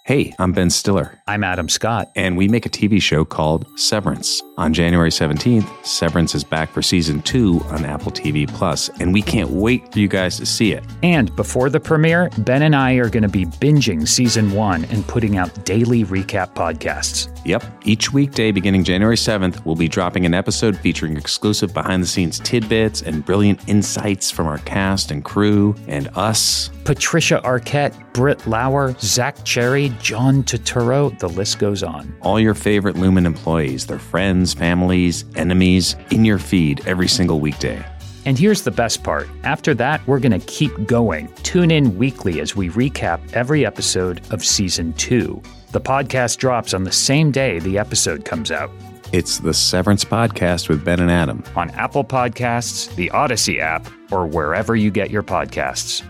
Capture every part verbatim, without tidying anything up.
Hey, I'm Ben Stiller. I'm Adam Scott. And we make a T V show called Severance. On January seventeenth, Severance is back for season two on Apple T V Plus, and we can't wait for you guys to see it. And before the premiere, Ben and I are going to be binging season one and putting out daily recap podcasts. Yep. Each weekday beginning January seventh, we'll be dropping an episode featuring exclusive behind-the-scenes tidbits and brilliant insights from our cast and crew and us. Patricia Arquette, Britt Lauer, Zach Cherry, John Turturro, the list goes on. All your favorite Lumen employees, their friends, families, enemies, in your feed every single weekday. And here's the best part. After that, we're going to keep going. Tune in weekly as we recap every episode of season two. The podcast drops on the same day the episode comes out. It's the Severance Podcast with Ben and Adam. On Apple Podcasts, the Odyssey app, or wherever you get your podcasts.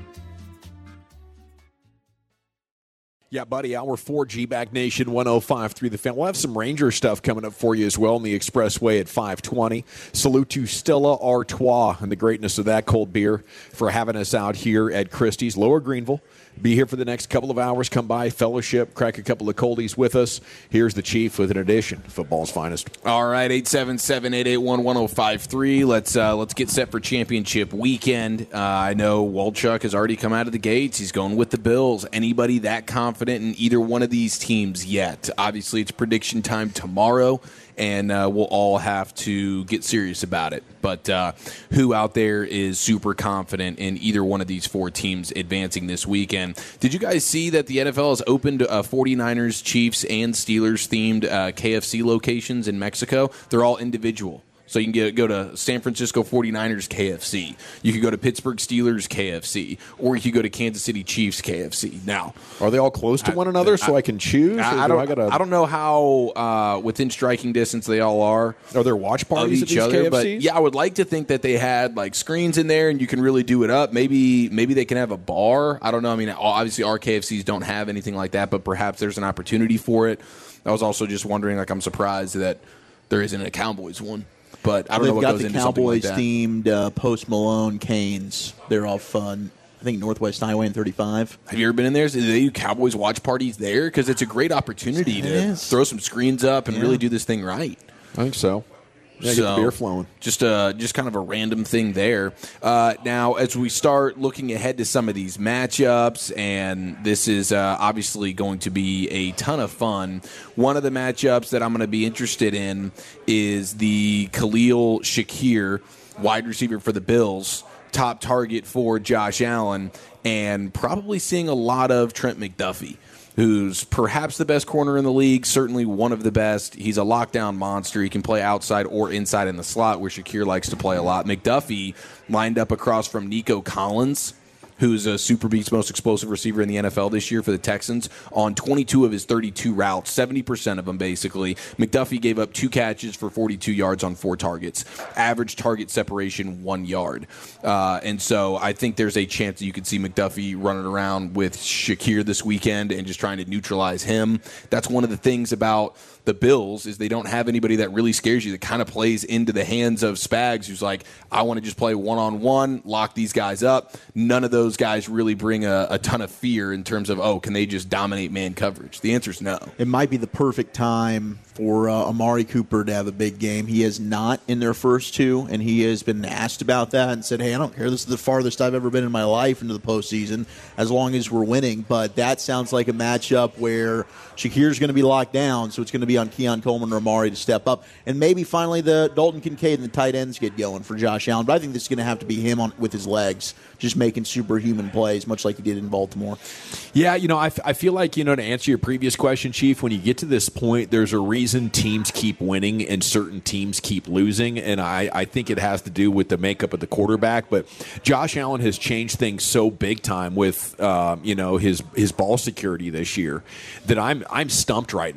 Yeah, buddy, hour four, G-Bag Nation, one oh five point three The Fan. We'll have some Ranger stuff coming up for you as well on the Expressway at five twenty. Salute to Stella Artois and the greatness of that cold beer for having us out here at Christie's, Lower Greenville. Be here for the next couple of hours. Come by, fellowship, crack a couple of coldies with us. Here's the Chief with an edition of Football's Finest. All right, eight seven seven, eight eight one, one oh five three. Let's uh, let's get set for championship weekend. Uh, I know Walchuk has already come out of the gates. He's going with the Bills. Anybody that confident in either one of these teams yet? Obviously, it's prediction time tomorrow, and uh, we'll all have to get serious about it. But uh, who out there is super confident in either one of these four teams advancing this weekend? Did you guys see that the N F L has opened uh, 49ers, Chiefs, and Steelers-themed uh, K F C locations in Mexico? They're all individual. So you can get, go to San Francisco 49ers K F C. You could go to Pittsburgh Steelers K F C. Or you could go to Kansas City Chiefs K F C. Now, are they all close to I, one another so I, I can choose? I, I, don't, do I, gotta... I don't know how uh, within striking distance they all are. Are there watch parties of each at these other? K F Cs? But yeah, I would like to think that they had like screens in there and you can really do it up. Maybe maybe they can have a bar. I don't know. I mean, obviously our K F Cs don't have anything like that, but perhaps there's an opportunity for it. I was also just wondering, like, I'm surprised that there isn't a Cowboys one. But I don't They've know what got goes the into Cowboys something like themed uh, Post Malone canes. They're all fun. I think Northwest Highway and thirty-five. Have you ever been in there? Do they do Cowboys watch parties there? Because it's a great opportunity it to is. throw some screens up and Yeah. really do this thing right. I think so. Yeah, so, get the beer flowing. Just, uh, just kind of a random thing there. Uh, now, as we start looking ahead to some of these matchups, and this is uh, obviously going to be a ton of fun, one of the matchups that I'm going to be interested in is the Khalil Shakir, wide receiver for the Bills, top target for Josh Allen, and probably seeing a lot of Trent McDuffie, who's perhaps the best corner in the league, certainly one of the best. He's a lockdown monster. He can play outside or inside in the slot, where Shakir likes to play a lot. McDuffie lined up across from Nico Collins, who's a Super Beats most explosive receiver in the N F L this year for the Texans, on twenty-two of his thirty-two routes, seventy percent of them basically. McDuffie gave up two catches for forty-two yards on four targets. Average target separation, one yard. Uh, and so I think there's a chance that you could see McDuffie running around with Shakir this weekend and just trying to neutralize him. That's one of the things about the Bills is they don't have anybody that really scares you, that kind of plays into the hands of Spags, who's like, I want to just play one-on-one, lock these guys up. None of those guys really bring a, a ton of fear in terms of, oh, can they just dominate man coverage? The answer is no. It might be the perfect time for uh, Amari Cooper to have a big game. He is not in their first two, and he has been asked about that and said, hey, I don't care. This is the farthest I've ever been in my life into the postseason, as long as we're winning. But that sounds like a matchup where Shakir's going to be locked down, so it's going to be on Keon Coleman or Amari to step up. And maybe finally the Dalton Kincaid and the tight ends get going for Josh Allen. But I think this is going to have to be him on with his legs, just making superhuman plays, much like he did in Baltimore. Yeah, you know, I, f- I feel like, you know, to answer your previous question, Chief, when you get to this point, there's a reason teams keep winning and certain teams keep losing, and I, I think it has to do with the makeup of the quarterback. But Josh Allen has changed things so big time with, um, you know, his his ball security this year that I'm I'm stumped right now.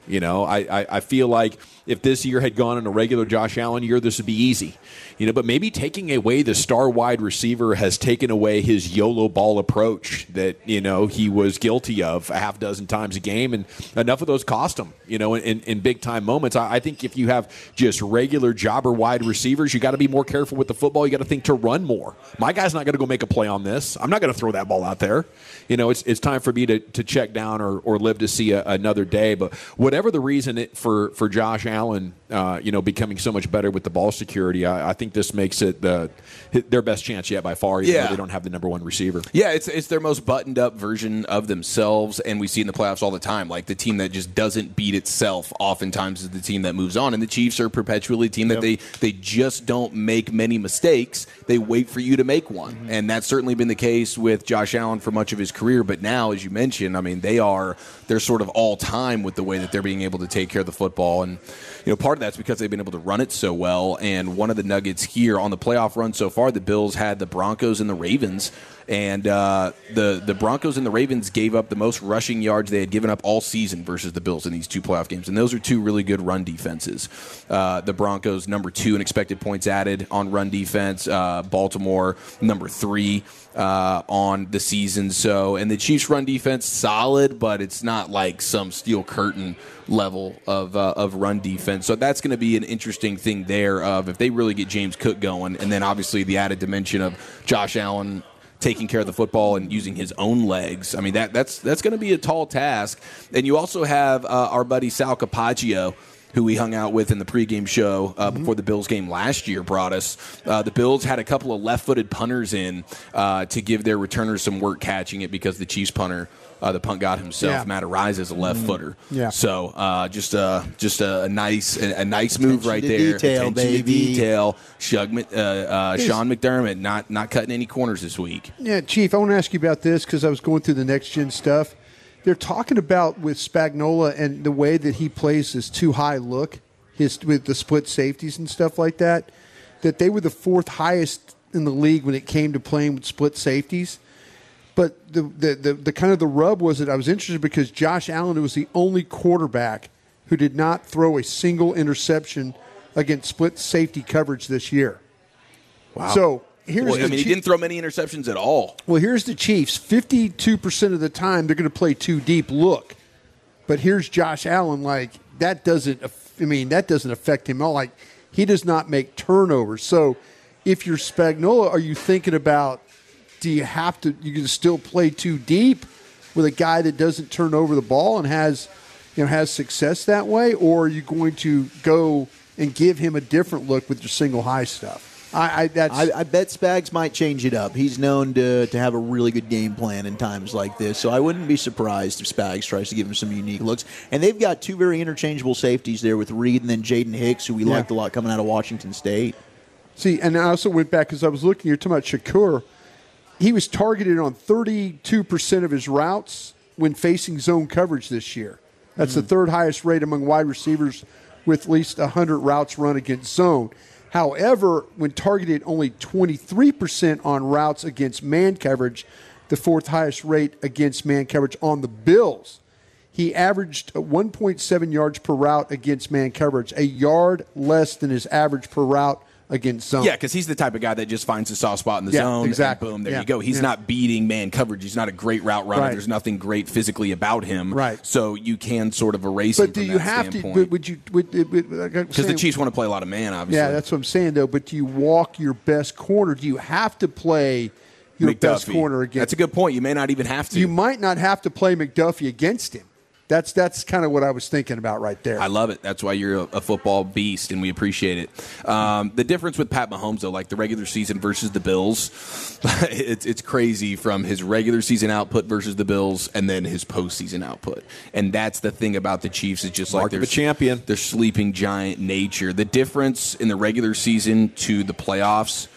You know, I, I, I feel like if this year had gone in a regular Josh Allen year, this would be easy. You know, but maybe taking away the star wide receiver has taken away his YOLO ball approach that, you know, he was guilty of a half dozen times a game, and enough of those cost him, you know, in, in big-time moments. I, I think if you have just regular jobber wide receivers, you got to be more careful with the football. You got to think to run more. My guy's not going to go make a play on this. I'm not going to throw that ball out there. You know, it's it's time for me to, to check down or, or live to see a, another day. But whatever the reason it, for, for Josh Allen, uh, you know, becoming so much better with the ball security, I, I think this makes it the their best chance yet by far, even yeah. though they don't have the number one receiver. Yeah, it's it's their most buttoned-up version of themselves, and we see in the playoffs all the time. Like, the team that just doesn't beat itself oftentimes is the team that moves on, and the Chiefs are perpetually a team that yep. they, they just don't make many mistakes. They wait for you to make one, mm-hmm. and that's certainly been the case with Josh Allen for much of his career. But now, as you mentioned, I mean, they are they're sort of all-time with the way that they're being able to take care of the football, and you know, part of that's because they've been able to run it so well. And one of the nuggets here on the playoff run so far, the Bills had the Broncos and the Ravens, and uh, the the Broncos and the Ravens gave up the most rushing yards they had given up all season versus the Bills in these two playoff games, and those are two really good run defenses. Uh, the Broncos number two in expected points added on run defense, uh, Baltimore number three uh, on the season. So, and the Chiefs' run defense solid, but it's not like some steel curtain level of uh, of run defense. So that's going to be an interesting thing there of if they really get James Cook going, and then obviously the added dimension of Josh Allen taking care of the football and using his own legs. I mean, that that's that's going to be a tall task. And you also have uh, our buddy Sal Capaccio, who we hung out with in the pregame show uh, mm-hmm. before the Bills game last year, brought us. Uh, the Bills had a couple of left-footed punters in uh, to give their returners some work catching it because the Chiefs punter, uh, the punt god himself, yeah. Matt Arise, is a left-footer. Mm-hmm. Yeah. So uh, just a just a, a nice a, a nice move right there. Detail, Attention baby. to detail. Shug, uh, uh, Sean McDermott not not cutting any corners this week. Yeah, Chief, I want to ask you about this because I was going through the next-gen stuff. They're talking about with Spagnuolo and the way that he plays his too-high look, his with the split safeties and stuff like that, that they were the fourth highest in the league when it came to playing with split safeties. But the the, the, the kind of the rub was that I was interested because Josh Allen was the only quarterback who did not throw a single interception against split safety coverage this year. Wow. So here's well, the I mean, he didn't throw many interceptions at all. Well, here's the Chiefs. fifty-two percent of the time they're going to play too deep look. But here's Josh Allen, like, that doesn't, I mean, that doesn't affect him at all. Like, he does not make turnovers. So if you're Spagnuolo, are you thinking about, do you have to, you can still play too deep with a guy that doesn't turn over the ball and has, you know, has success that way? Or are you going to go and give him a different look with your single high stuff? I, I, that's, I, I bet Spags might change it up. He's known to to have a really good game plan in times like this, so I wouldn't be surprised if Spags tries to give him some unique looks. And they've got two very interchangeable safeties there with Reed and then Jaden Hicks, who we yeah. liked a lot coming out of Washington State. See, and I also went back because I was looking, you're talking about Shakur. He was targeted on thirty-two percent of his routes when facing zone coverage this year. That's mm-hmm. the third highest rate among wide receivers with at least one hundred routes run against zone. However, when targeted only twenty-three percent on routes against man coverage, the fourth highest rate against man coverage on the Bills, he averaged one point seven yards per route against man coverage, a yard less than his average per route against zone. Yeah, because he's the type of guy that just finds a soft spot in the yeah, zone, exactly. and boom, there yeah. you go. He's yeah. not beating man coverage. He's not a great route runner. Right. There's nothing great physically about him. Right. So you can sort of erase but him do from you that have standpoint. to? Would you? Because the Chiefs want to play a lot of man, obviously. Yeah, that's what I'm saying, though. But do you walk your best corner? Do you have to play your McDuffie. best corner against? That's a good point. You may not even have to. You might not have to play McDuffie against him. That's that's kind of what I was thinking about right there. I love it. That's why you're a, a football beast, and we appreciate it. Um, the difference with Pat Mahomes, though, like the regular season versus the Bills, it's it's crazy from his regular season output versus the Bills, and then his postseason output. And that's the thing about the Chiefs. It's just Mark like of their a champion, their sleeping giant nature. The difference in the regular season to the playoffs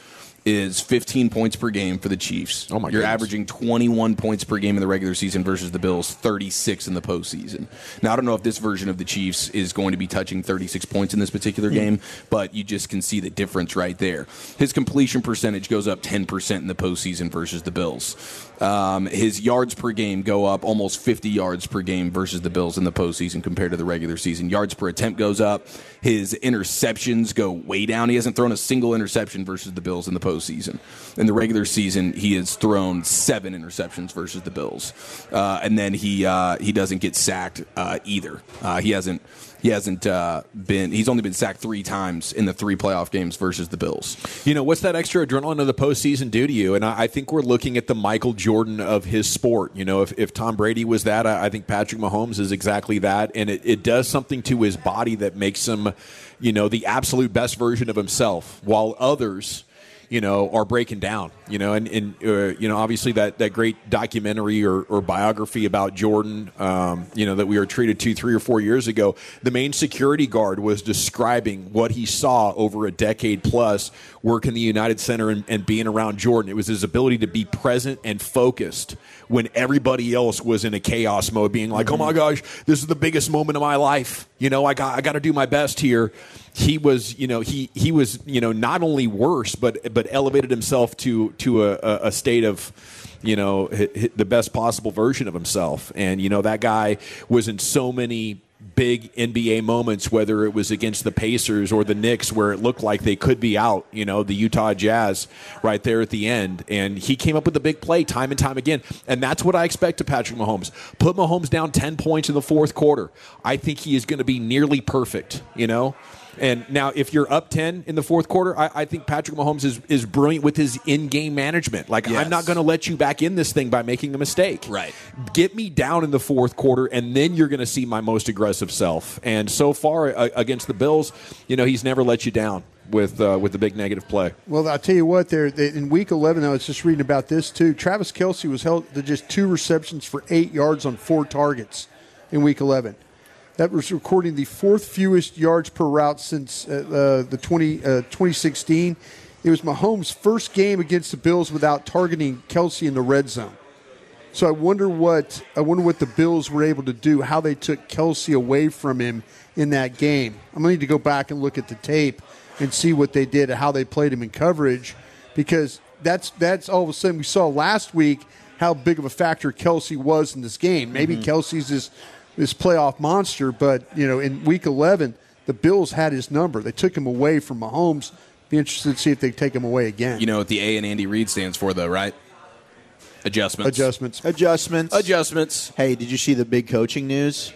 is fifteen points per game for the Chiefs. Oh my You're goodness. averaging twenty-one points per game in the regular season versus the Bills, thirty-six in the postseason. Now, I don't know if this version of the Chiefs is going to be touching thirty-six points in this particular Hmm. game, but you just can see the difference right there. His completion percentage goes up ten percent in the postseason versus the Bills. Um, his yards per game go up almost fifty yards per game versus the Bills in the postseason compared to the regular season. Yards per attempt goes up. His interceptions go way down. He hasn't thrown a single interception versus the Bills in the postseason. In the regular season, he has thrown seven interceptions versus the Bills, uh, and then he uh, he doesn't get sacked uh, either. Uh, he hasn't. He hasn't uh, been. He's only been sacked three times in the three playoff games versus the Bills. You know, what's that extra adrenaline of the postseason do to you? And I, I think we're looking at the Michael Jordan of his sport. You know, if, if Tom Brady was that, I, I think Patrick Mahomes is exactly that. And it, it does something to his body that makes him, you know, the absolute best version of himself, while others, you know, are breaking down, you know, and, and uh, you know, obviously that, that great documentary or, or biography about Jordan, um, you know, that we were treated to three or four years ago, the main security guard was describing what he saw over a decade plus working the United Center and, and being around Jordan. It was his ability to be present and focused when everybody else was in a chaos mode, being like, mm-hmm. oh my gosh, this is the biggest moment of my life. You know, I got I got to do my best here. He was, you know, he he was, you know, not only worse, but but elevated himself to to a, a state of, you know, the best possible version of himself. And you know, that guy was in so many big N B A moments, whether it was against the Pacers or the Knicks, where it looked like they could be out, you know, the Utah Jazz right there at the end. And he came up with a big play time and time again. And that's what I expect of Patrick Mahomes. Put Mahomes down ten points in the fourth quarter. I think he is going to be nearly perfect, you know. And now, if you're up ten in the fourth quarter, I, I think Patrick Mahomes is, is brilliant with his in-game management. Like, yes. I'm not going to let you back in this thing by making a mistake. Right. Get me down in the fourth quarter, and then you're going to see my most aggressive self. And so far, uh, against the Bills, you know, he's never let you down with uh, with the big negative play. Well, I'll tell you what, there in Week eleven, I was just reading about this, too. Travis Kelce was held to just two receptions for eight yards on four targets in Week eleven. That was recording the fourth fewest yards per route since uh, uh, the twenty, uh, twenty sixteen. It was Mahomes' first game against the Bills without targeting Kelce in the red zone. So I wonder what I wonder what the Bills were able to do, how they took Kelce away from him in that game. I'm going to need to go back and look at the tape and see what they did and how they played him in coverage, because that's that's all of a sudden we saw last week how big of a factor Kelce was in this game. Maybe mm-hmm. Kelce's this this playoff monster, but you know, in Week eleven, the Bills had his number. They took him away from Mahomes. Be interested to see if they take him away again. You know what the A in Andy Reid stands for, though, right? Adjustments. Adjustments. Adjustments. Adjustments. Hey, did you see the big coaching news?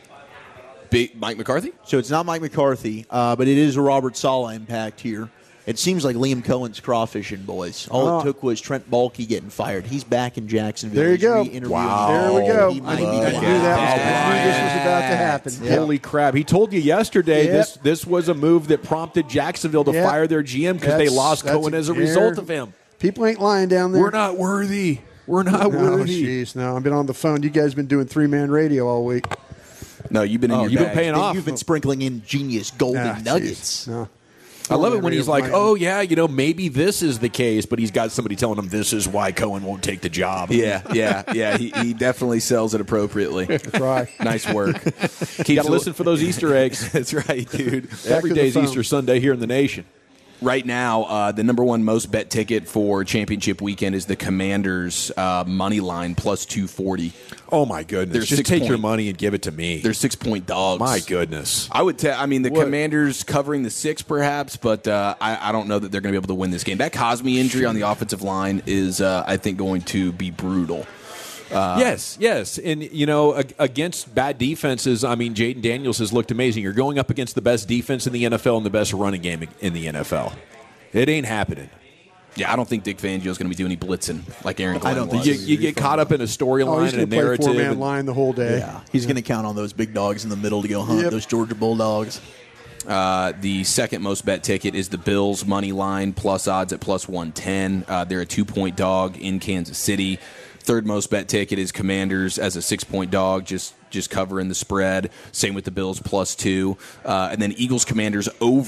Big Mike McCarthy? So it's not Mike McCarthy, uh, but it is a Robert Saleh impact here. It seems like Liam Cohen's crawfishing, boys. All oh. it took was Trent Baalke getting fired. He's back in Jacksonville. There you He's go. re-interviewing. Wow. There we go. He I might knew, be I back. knew that was, I knew this was about to happen. Yep. Holy crap. He told you yesterday Yep. this this was a move that prompted Jacksonville to Yep. fire their G M because they That's- lost that's Cohen as a a- result of him. People ain't lying down there. We're not worthy. We're not Oh, worthy. jeez. No, I've been on the phone. You guys been doing three-man radio all week. No, you've been in Oh, your you've been bag. paying off. You've been sprinkling in genius golden Ah, nuggets. jeez. No. I love it when he's like, Radio. oh, yeah, you know, maybe this is the case, but he's got somebody telling him this is why Cohen won't take the job. Yeah, yeah, yeah. He, he definitely sells it appropriately. That's right. Nice work. You got to listen for those Easter eggs. That's right, dude. Every to the day's phone. Easter Sunday here in the nation. Right now, uh, the number one most bet ticket for championship weekend is the Commanders uh, money line plus two forty. Oh, my goodness. They're Just six take your point- money and give it to me. They're six point dogs. My goodness. I would tell. I mean, the What? Commanders covering the six, perhaps, but uh, I, I don't know that they're going to be able to win this game. That Cosme injury on the offensive line is, uh, I think, going to be brutal. Uh, yes, yes. And, you know, ag- against bad defenses, I mean, Jaden Daniels has looked amazing. You're going up against the best defense in the N F L and the best running game in the N F L. It ain't happening. Yeah, I don't think Dick Fangio is going to be doing any blitzing like Aaron Glenn I don't was. think You, you get caught up in a Oh, storyline he's and a going to play narrative. four-man and- line the whole day. Yeah, he's going to count on those big dogs in the middle to go hunt Yep. those Georgia Bulldogs. Uh, the second most bet ticket is the Bills money line plus odds at plus one ten. Uh, they're a two-point dog in Kansas City. Third most bet ticket is Commanders as a six-point dog, just just covering the spread. Same with the Bills plus two. Uh, and then Eagles Commanders over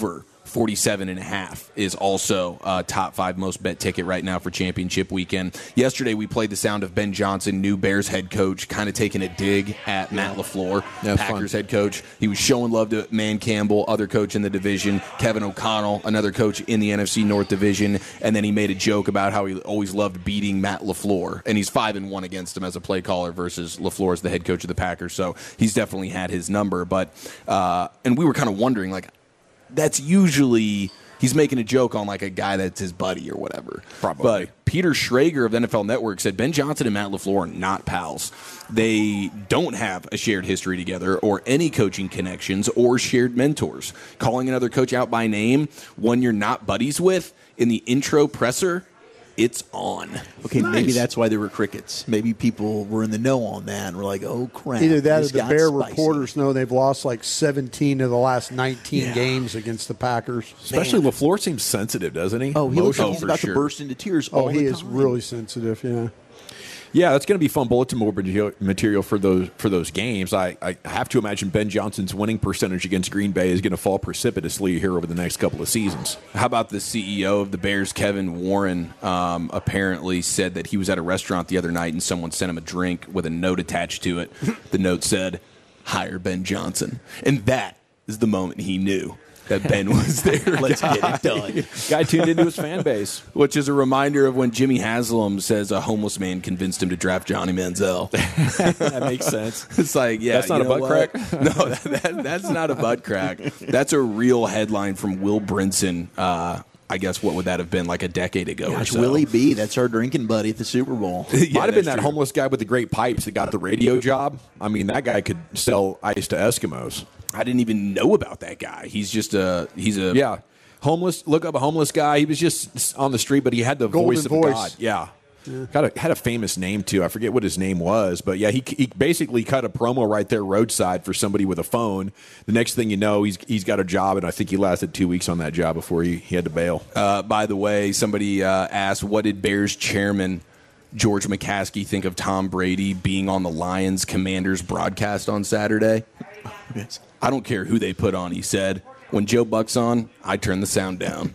forty-seven and a half is also a top five most bet ticket right now for championship weekend. Yesterday we played the sound of Ben Johnson, new Bears head coach, kind of taking a dig at Matt LaFleur, Packers fun. head coach. He was showing love to Man Campbell, other coach in the division, Kevin O'Connell, another coach in the N F C North division, and then he made a joke about how he always loved beating Matt LaFleur, and he's five and one against him as a play caller versus LaFleur as the head coach of the Packers, so he's definitely had his number. But uh, and we were kind of wondering, like, that's usually he's making a joke on like a guy that's his buddy or whatever. Probably. But Peter Schrager of the N F L Network said Ben Johnson and Matt LaFleur are not pals. They don't have a shared history together or any coaching connections or shared mentors. Calling another coach out by name, one you're not buddies with, in the intro presser, it's on. Okay, Nice. maybe that's why there were crickets. Maybe people were in the know on that and were like, oh, crap. Either that or this the got Bear spicy. reporters know they've lost like seventeen of the last nineteen Yeah. games against the Packers. Especially LaFleur seems sensitive, doesn't he? Oh, he looks like Oh, he's for about sure. to burst into tears Oh, all he the is time. really sensitive, yeah. Yeah, that's going to be fun bulletin board material for those for those games. I, I have to imagine Ben Johnson's winning percentage against Green Bay is going to fall precipitously here over the next couple of seasons. How about the C E O of the Bears, Kevin Warren, um, apparently said that he was at a restaurant the other night and someone sent him a drink with a note attached to it. The note said, "Hire Ben Johnson." And that is the moment he knew that Ben was there. Let's get it done. Guy tuned into his fan base. Which is a reminder of when Jimmy Haslam says a homeless man convinced him to draft Johnny Manziel. That makes sense. It's like, yeah, That's not you a know butt what? crack? No, that, that, that's not a butt crack. That's a real headline from Will Brinson. Uh, I guess what would that have been, like a decade ago Gosh, or so? Willie B, that's our drinking buddy at the Super Bowl. Yeah, Might have been that's that true. homeless guy with the great pipes that got the radio job. I mean, that guy could sell ice to Eskimos. I didn't even know about that guy. He's just a he's a Yeah. Homeless, look up a homeless guy. He was just on the street, but he had the Golden voice of voice. God. Yeah. Got a, had a famous name, too. I forget what his name was. But, yeah, he, he basically cut a promo right there roadside for somebody with a phone. The next thing you know, he's he's got a job, and I think he lasted two weeks on that job before he, he had to bail. Uh, by the way, somebody uh, asked, what did Bears chairman George McCaskey think of Tom Brady being on the Lions Commanders broadcast on Saturday? Yes. I don't care who they put on, he said. When Joe Buck's on, I turn the sound down.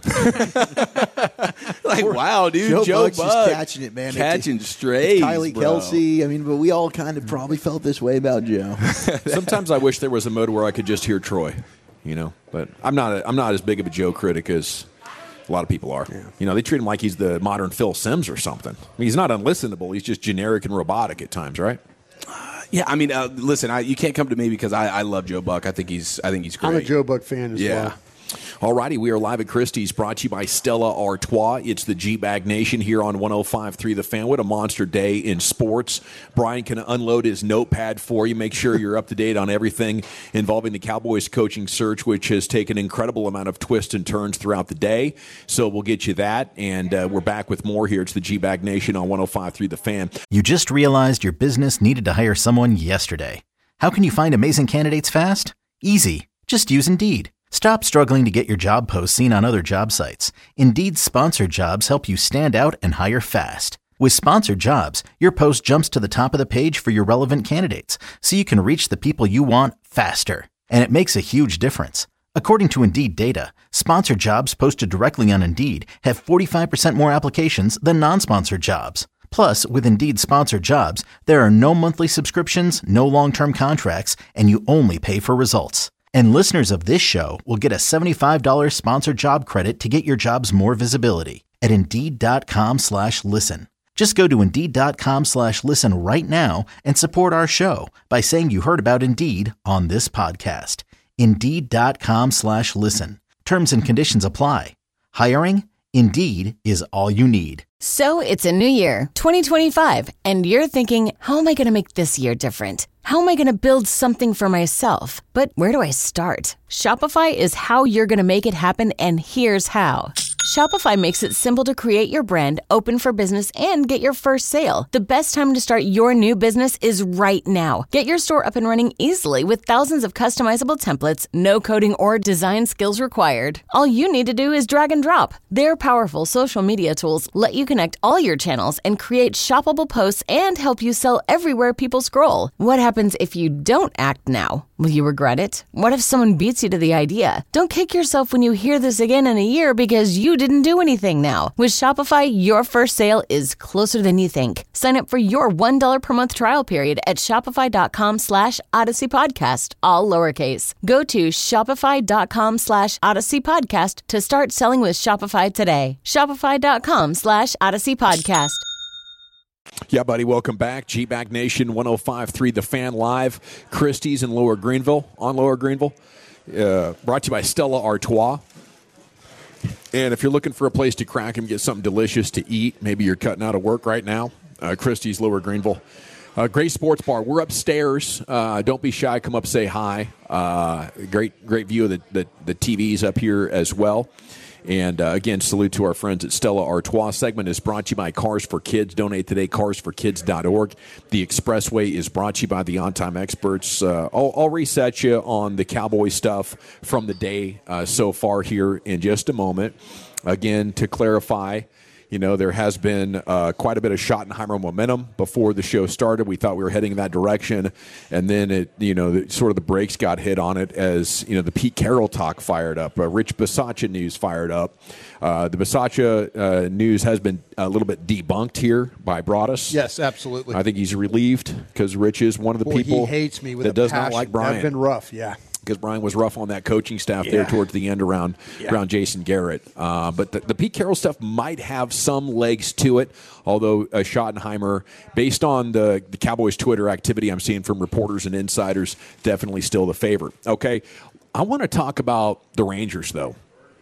Like, wow, dude, Joe, Joe Buck's Buck just catching it, man. catching It's- strays, it's Kylie bro. Kelsey. I mean, but we all kind of probably felt this way about Joe. Sometimes I wish there was a mode where I could just hear Troy, you know. But I'm not a, I'm not as big of a Joe critic as a lot of people are. You know, they treat him like he's the modern Phil Simms or something. I mean, he's not unlistenable. He's just generic and robotic at times, right? Yeah, I mean, uh, listen, I, you can't come to me because I, I love Joe Buck. I think he's I think he's great. I'm a Joe Buck fan as Yeah. well. All righty, we are live at Christie's, brought to you by Stella Artois. It's the G-Bag Nation here on one oh five point three The Fan. What a monster day in sports. Brian can unload his notepad for you. Make sure you're up to date on everything involving the Cowboys coaching search, which has taken an incredible amount of twists and turns throughout the day. So we'll get you that, and uh, we're back with more here. It's the G-Bag Nation on one oh five point three The Fan. You just realized your business needed to hire someone yesterday. How can you find amazing candidates fast? Easy. Just use Indeed. Stop struggling to get your job posts seen on other job sites. Indeed's sponsored jobs help you stand out and hire fast. With sponsored jobs, your post jumps to the top of the page for your relevant candidates, so you can reach the people you want faster. And it makes a huge difference. According to Indeed data, sponsored jobs posted directly on Indeed have forty-five percent more applications than non-sponsored jobs. Plus, with Indeed sponsored jobs, there are no monthly subscriptions, no long-term contracts, and you only pay for results. And listeners of this show will get a seventy-five dollars sponsored job credit to get your jobs more visibility at Indeed.com slash listen. Just go to Indeed.com slash listen right now and support our show by saying you heard about Indeed on this podcast. Indeed.com slash listen. Terms and conditions apply. Hiring? Indeed is all you need. So it's a new year, twenty twenty-five, and you're thinking, how am I going to make this year different? How am I going to build something for myself? But where do I start? Shopify is how you're going to make it happen, and here's how. Shopify makes it simple to create your brand, open for business, and get your first sale. The best time to start your new business is right now. Get your store up and running easily with thousands of customizable templates, no coding or design skills required. All you need to do is drag and drop. Their powerful social media tools let you connect all your channels and create shoppable posts and help you sell everywhere people scroll. What happens if you don't act now? Will you regret it? What if someone beats you to the idea? Don't kick yourself when you hear this again in a year because you didn't do anything now. With Shopify, your first sale is closer than you think. Sign up for your one dollar per month trial period at shopify.com slash Odyssey Podcast, all lowercase. Go to shopify.com slash Odyssey Podcast to start selling with Shopify today. Shopify.com slash Odyssey Podcast. Yeah, buddy, welcome back. G-Bag Nation one oh five point three The Fan Live. Christie's in Lower Greenville, on Lower Greenville. Uh, brought to you by Stella Artois. And if you're looking for a place to crack and get something delicious to eat, maybe you're cutting out of work right now, uh, Christie's, Lower Greenville. Uh, great sports bar. We're upstairs. Uh, don't be shy. Come up, say hi. Uh, great great view of the, the, the T Vs up here as well. And, uh, again, salute to our friends at Stella Artois. Segment is brought to you by Cars for Kids. Donate today, cars for kids dot org. The Expressway is brought to you by the On Time Experts. Uh, I'll, I'll reset you on the Cowboy stuff from the day uh, so far here in just a moment. Again, to clarify, you know, there has been uh, quite a bit of Schottenheimer momentum before the show started. We thought we were heading in that direction, and then it, you know, the, sort of the brakes got hit on it as, you know, the Pete Carroll talk fired up, uh, Rich Bisaccia news fired up. Uh, the Bisaccia uh, news has been a little bit debunked here by Broadus. Yes, absolutely. I think he's relieved because Rich is one of the Boy, people he hates me with that a does passion. not like Brian. That's been rough, yeah. Because Brian was rough on that coaching staff Yeah. there towards the end around, Yeah. around Jason Garrett. Uh, but the, the Pete Carroll stuff might have some legs to it, although uh, Schottenheimer, based on the, the Cowboys' Twitter activity I'm seeing from reporters and insiders, definitely still the favorite. Okay, I want to talk about the Rangers, though.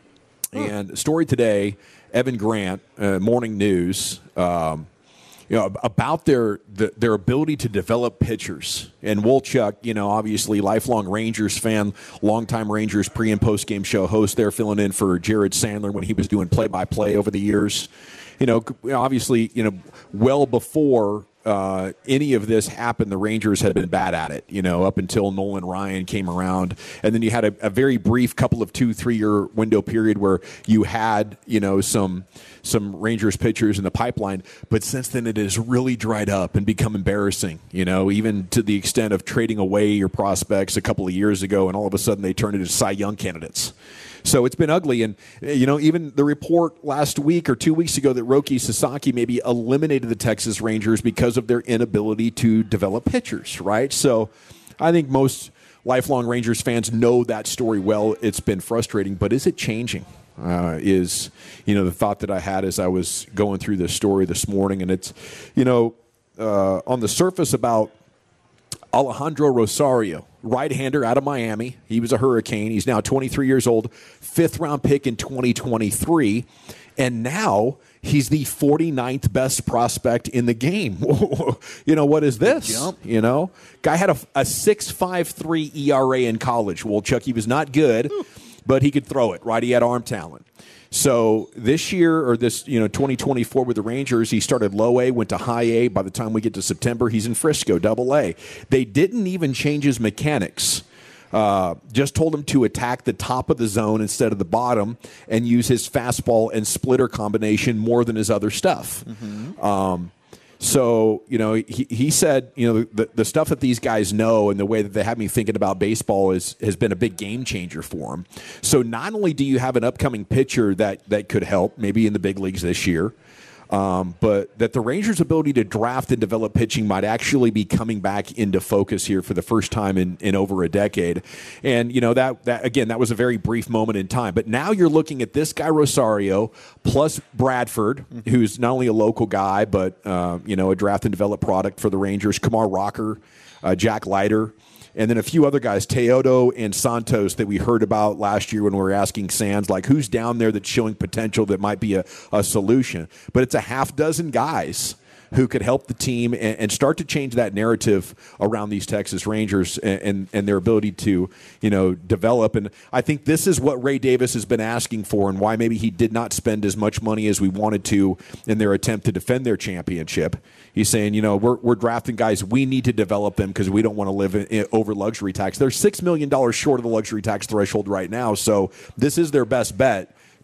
And story today, Evan Grant, uh, Morning News, um, you know, about their the, their ability to develop pitchers. And Wolchuk, you know, obviously lifelong Rangers fan, longtime Rangers pre- and post-game show host there, filling in for Jared Sandler when he was doing play-by-play over the years. You know, obviously, you know, well before uh, any of this happened, the Rangers had been bad at it, you know, up until Nolan Ryan came around. And then you had a, a very brief couple of two, three-year window period where you had, you know, some some Rangers pitchers in the pipeline. But since then, it has really dried up and become embarrassing, you know, even to the extent of trading away your prospects a couple of years ago, and all of a sudden they turned into Cy Young candidates. So it's been ugly. And, you know, even the report last week or two weeks ago that Roki Sasaki maybe eliminated the Texas Rangers because of their inability to develop pitchers, right? So I think most lifelong Rangers fans know that story well. It's been frustrating, but is it changing? Uh, is, you know, the thought that I had as I was going through this story this morning. And it's, you know, uh, on the surface about Alejandro Rosario, right-hander out of Miami. He was a Hurricane. He's now twenty-three years old, fifth-round pick in twenty twenty-three, and now he's the forty-ninth best prospect in the game. You know, what is this? Jump. You know, guy had a, a six point five three E R A in college. Well, Chuck, he was not good, but he could throw it, right? He had arm talent. So this year, or this, you know, twenty twenty-four with the Rangers, he started low A, went to high A. By the time we get to September, he's in Frisco, double A. They didn't even change his mechanics. Uh, just told him to attack the top of the zone instead of the bottom and use his fastball and splitter combination more than his other stuff. Mm-hmm. Um, So, you know, he, he said, you know, the, the stuff that these guys know and the way that they have me thinking about baseball is has been a big game changer for him. So not only do you have an upcoming pitcher that, that could help, maybe in the big leagues this year, um, but that the Rangers' ability to draft and develop pitching might actually be coming back into focus here for the first time in, in over a decade. And, you know, that, that again, that was a very brief moment in time. But now you're looking at this guy, Rosario, plus Bradford, who's not only a local guy, but, uh, you know, a draft and develop product for the Rangers, Kumar Rocker, uh, Jack Leiter, and then a few other guys, Teodo and Santos, that we heard about last year when we were asking Sands, like, who's down there that's showing potential that might be a, a solution. But it's a half dozen guys who could help the team and, and start to change that narrative around these Texas Rangers and, and, and their ability to, you know, develop. And I think this is what Ray Davis has been asking for and why maybe he did not spend as much money as we wanted to in their attempt to defend their championship. He's saying, you know, we're, we're drafting guys. We need to develop them because we don't want to live in, in, over luxury tax. They're six million dollars short of the luxury tax threshold right now. So this is their best bet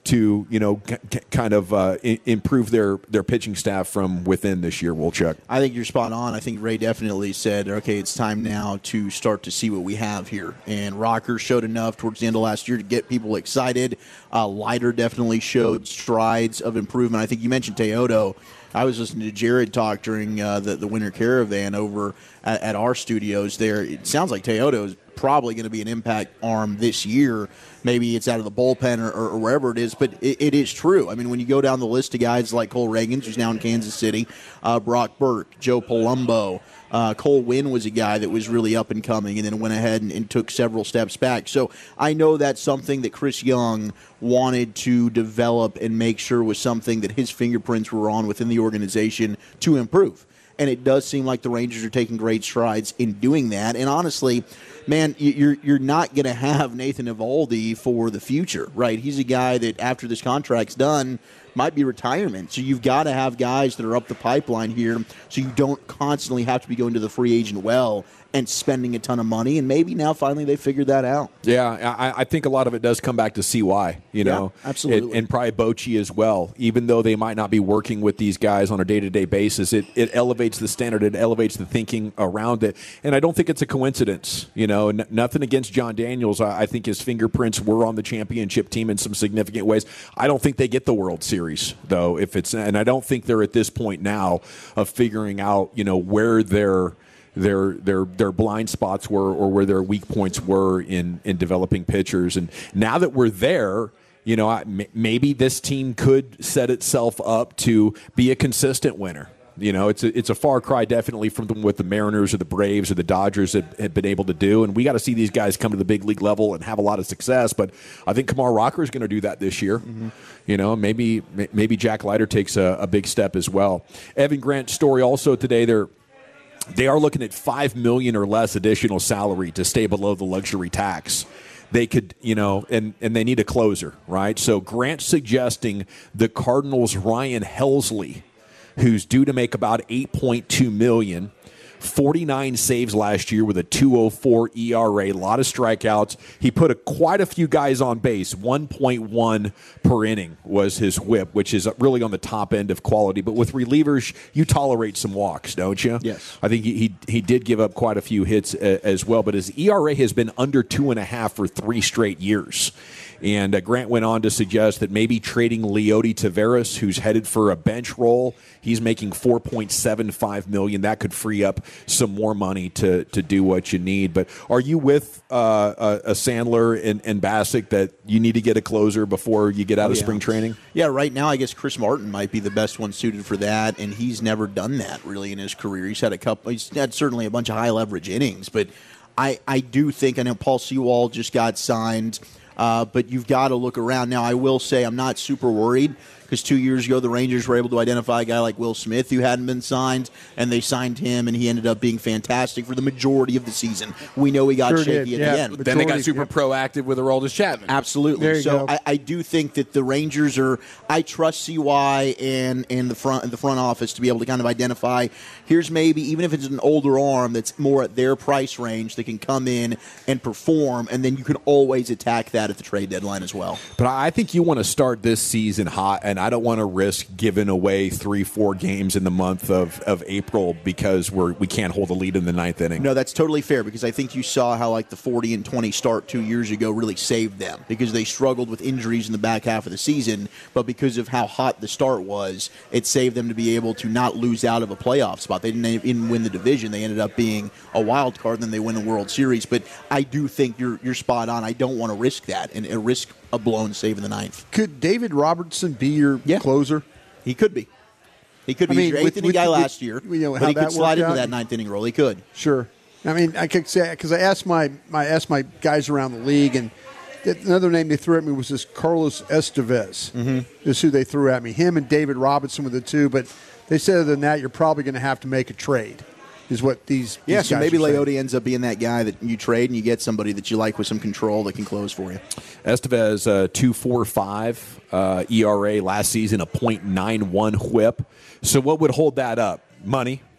to, you know, c- kind of uh, I- improve their, their pitching staff from within this year, Wolchuk? I think you're spot on. I think Ray definitely said, okay, it's time now to start to see what we have here. And Rocker showed enough towards the end of last year to get people excited. Uh, Leiter definitely showed strides of improvement. I think you mentioned Teodo. I was listening to Jared talk during uh, the, the Winter Caravan over at, at our studios there. It sounds like Teodo is probably going to be an impact arm this year. Maybe it's out of the bullpen or, or, or wherever it is, but it, it is true. I mean, when you go down the list of guys like Cole Reagans, who's now in Kansas City, uh, Brock Burke, Joe Palumbo, uh, Cole Winn was a guy that was really up and coming and then went ahead and, and took several steps back. So I know that's something that Chris Young wanted to develop and make sure was something that his fingerprints were on within the organization to improve. And it does seem like the Rangers are taking great strides in doing that. And honestly, man, you're you're not going to have Nathan Eovaldi for the future, right? He's a guy that after this contract's done might be retirement. So you've got to have guys that are up the pipeline here so you don't constantly have to be going to the free agent well and spending a ton of money. And maybe now finally they figured that out. Yeah, I, I think a lot of it does come back to C Y, you know. Yeah, absolutely. And, and probably Bochy as well. Even though they might not be working with these guys on a day-to-day basis, it, it elevates the standard, it elevates the thinking around it. And I don't think it's a coincidence, you know. N- nothing against John Daniels. I, I think his fingerprints were on the championship team in some significant ways. I don't think they get the World Series, though, if it's, and I don't think they're at this point now of figuring out, you know, where they're their their their blind spots were or where their weak points were in in developing pitchers. And now that we're there, you know, I, m- maybe this team could set itself up to be a consistent winner. You know, it's a, it's a far cry definitely from the, what the Mariners or the Braves or the Dodgers have, have been able to do. And we got to see these guys come to the big league level and have a lot of success. But I think Kumar Rocker is going to do that this year. Mm-hmm. You know, maybe maybe Jack Leiter takes a, a big step as well. Evan Grant's story also today, they're They are looking at five million dollars or less additional salary to stay below the luxury tax. They could, you know, and, and they need a closer, right? So Grant's suggesting the Cardinals' Ryan Helsley, who's due to make about eight point two million dollars, forty-nine saves last year with a two oh four E R A, a lot of strikeouts. He put a, quite a few guys on base. one point one per inning was his whip, which is really on the top end of quality. But with relievers, you tolerate some walks, don't you? Yes. I think he he, he did give up quite a few hits uh, as well, but his E R A has been under two and a half for three straight years. And uh, Grant went on to suggest that maybe trading Leody Taveras, who's headed for a bench role, he's making four point seven five million dollars. That could free up some more money to, to do what you need. But are you with uh, a, a Sandler and, and Bassick that you need to get a closer before you get out oh, of yeah. spring training? Yeah, right now I guess Chris Martin might be the best one suited for that, and he's never done that really in his career. He's had a couple. He's had certainly a bunch of high leverage innings, but I, I do think I know Paul Sewald just got signed. Uh, but you've got to look around. Now, I will say I'm not super worried because two years ago the Rangers were able to identify a guy like Will Smith who hadn't been signed, and they signed him, and he ended up being fantastic for the majority of the season. We know he got Sure shaky did, at yeah. the end. But Then they got Majority, super yeah. proactive with Aroldis Chapman. Absolutely. There you So go. I, I do think that the Rangers are. I trust C Y and and the front the front office to be able to kind of identify. Here's maybe even if it's an older arm that's more at their price range that can come in and perform, and then you can always attack that at the trade deadline as well. But I think you want to start this season hot, and I don't want to risk giving away three, four games in the month of, of April because we're we can't hold a lead in the ninth inning. No, that's totally fair because I think you saw how like the forty and twenty start two years ago really saved them because they struggled with injuries in the back half of the season, but because of how hot the start was, it saved them to be able to not lose out of a playoff spot. They didn't even win the division. They ended up being a wild card, and then they win the World Series. But I do think you're you're spot on. I don't want to risk that and, and risk a blown save in the ninth. Could David Robertson be your Yeah. closer? He could be. He could be I mean, your eighth with- inning with- guy with- last year, you know, but how he could that slide worked into out. that ninth inning role. He could. Sure. I mean, I could say because I asked my, my I asked my guys around the league, and th- another name they threw at me was this Carlos Estevez. Mm-hmm. This is who they threw at me. Him and David Robinson were the two, but they said other than that, you're probably going to have to make a trade. Is what these Yeah, these so guys maybe are saying. Leody ends up being that guy that you trade and you get somebody that you like with some control that can close for you. Estevez, uh, two point four five uh, E R A last season, a point nine one whip. So what would hold that up? Money.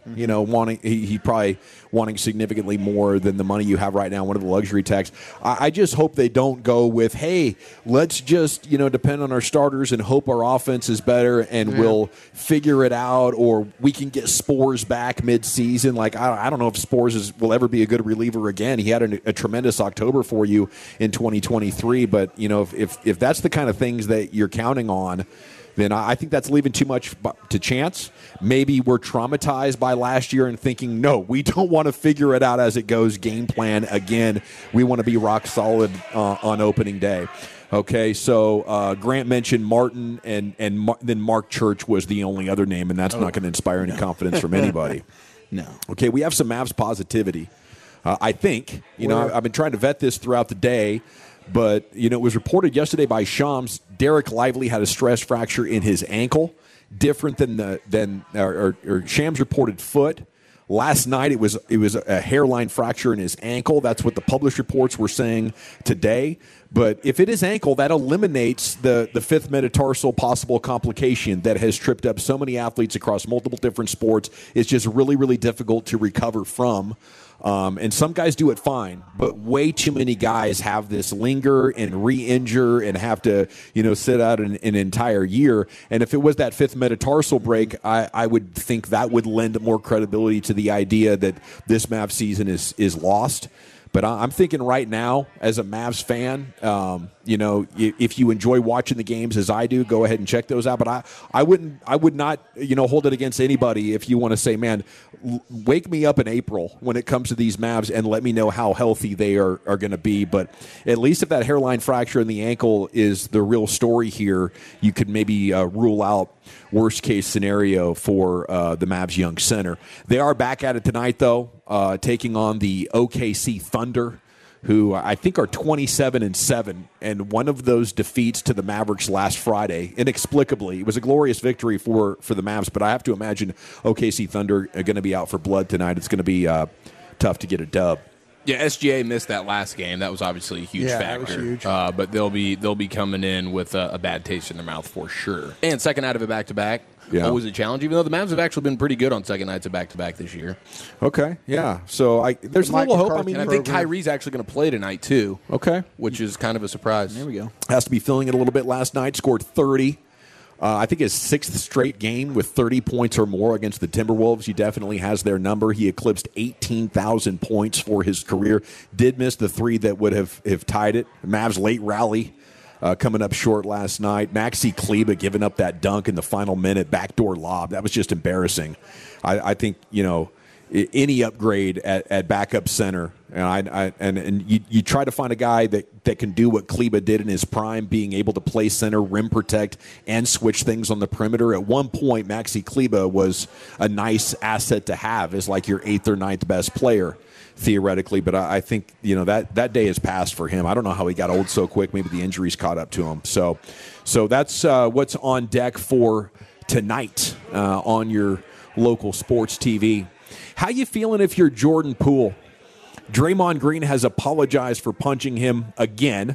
You know, wanting he, he probably wanting significantly more than the money you have right now, one of the luxury tax. I, I just hope they don't go with, hey, let's just, you know, depend on our starters and hope our offense is better and Yeah. we'll figure it out, or we can get Spores back mid-season. Like, I, I don't know if Spores is, will ever be a good reliever again. He had a, a tremendous October for you in twenty twenty-three, but, you know, if, if, if that's the kind of things that you're counting on, then I think that's leaving too much to chance. Maybe we're traumatized by last year and thinking, no, we don't want to figure it out as it goes, game plan again. We want to be rock solid uh, on opening day. Okay, so uh, Grant mentioned Martin, and, and Mar- then Mark Church was the only other name, and that's oh, not going to inspire any no. confidence from anybody. No. Okay, we have some Mavs positivity. Uh, I think, you Where? know, I've been trying to vet this throughout the day. But, you know, it was reported yesterday by Shams, Derek Lively had a stress fracture in his ankle, different than the than or, or, or Shams reported foot. Last night it was it was a hairline fracture in his ankle. That's what the published reports were saying today. But if it is ankle, that eliminates the, the fifth metatarsal possible complication that has tripped up so many athletes across multiple different sports. It's just really, really difficult to recover from. Um, and some guys do it fine, but way too many guys have this linger and re-injure and have to, you know, sit out an, an entire year. And if it was that fifth metatarsal break, I, I would think that would lend more credibility to the idea that this Mavs season is is lost. But I'm thinking right now, as a Mavs fan, um, you know, if you enjoy watching the games as I do, go ahead and check those out. But I, I wouldn't, I would not, you know, hold it against anybody if you want to say, man, wake me up in April when it comes to these Mavs and let me know how healthy they are, are going to be. But at least if that hairline fracture in the ankle is the real story here, you could maybe uh, rule out worst case scenario for uh, the Mavs young center. They are back at it tonight, though, uh, taking on the O K C Thunder, who I think are twenty-seven and seven, and one of those defeats to the Mavericks last Friday, inexplicably, it was a glorious victory for, for the Mavs, but I have to imagine O K C Thunder are going to be out for blood tonight. It's going to be uh, tough to get a dub. Yeah, S G A missed that last game. That was obviously a huge yeah, factor. That was huge. Uh, but they'll be they'll be coming in with a, a bad taste in their mouth for sure. And second night of a back to back, always a challenge. Even though the Mavs have actually been pretty good on second nights of back to back this year. Okay, yeah. So I there's a little hope. I mean, and I think Kyrie's actually going to play tonight too. Okay, which is kind of a surprise. There we go. Has to be feeling it a little bit. Last night scored thirty. Uh, I think his sixth straight game with thirty points or more against the Timberwolves. He definitely has their number. He eclipsed eighteen thousand points for his career. Did miss the three that would have, have tied it. Mavs late rally uh, coming up short last night. Maxi Kleber giving up that dunk in the final minute, backdoor lob. That was just embarrassing. I, I think, you know, any upgrade at, at backup center, and I, I and and you, you try to find a guy that, that can do what Kleber did in his prime, being able to play center, rim protect, and switch things on the perimeter. At one point, Maxi Kleber was a nice asset to have as like your eighth or ninth best player, theoretically. But I, I think, you know, that, that day has passed for him. I don't know how he got old so quick. Maybe the injuries caught up to him. So, so that's uh, what's on deck for tonight uh, on your local sports T V. How you feeling if you're Jordan Poole? Draymond Green has apologized for punching him again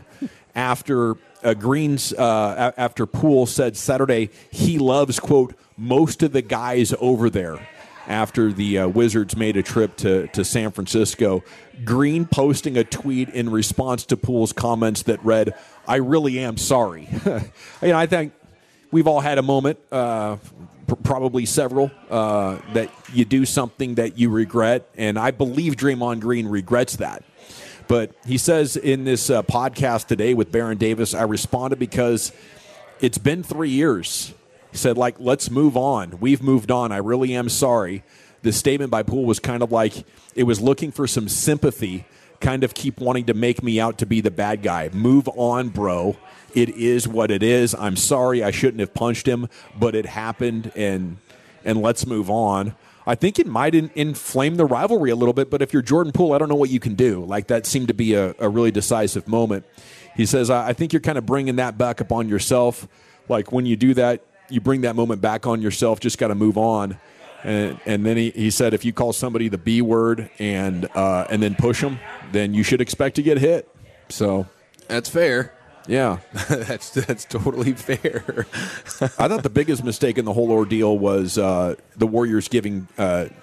after uh, Green's uh, after Poole said Saturday he loves, quote, most of the guys over there after the uh, Wizards made a trip to, to San Francisco. Green posting a tweet in response to Poole's comments that read, I really am sorry. you know, I think we've all had a moment, uh, probably several, uh, that you do something that you regret, and I believe Draymond Green regrets that. But he says in this uh, podcast today with Baron Davis, I responded because it's been three years. He said, like, let's move on. We've moved on. I really am sorry. The statement by Poole was kind of like it was looking for some sympathy, kind of keep wanting to make me out to be the bad guy. Move on, bro. It is what it is. I'm sorry I shouldn't have punched him, but it happened, and and let's move on. I think it might in, inflame the rivalry a little bit, but if you're Jordan Poole, I don't know what you can do. Like, that seemed to be a, a really decisive moment. He says, I, I think you're kind of bringing that back up on yourself. Like, when you do that, you bring that moment back on yourself, just got to move on. And, and then he, he said, if you call somebody the B word and uh, and then push them, then you should expect to get hit. So that's fair. Yeah, that's that's totally fair. I thought the biggest mistake in the whole ordeal was uh, the Warriors giving uh,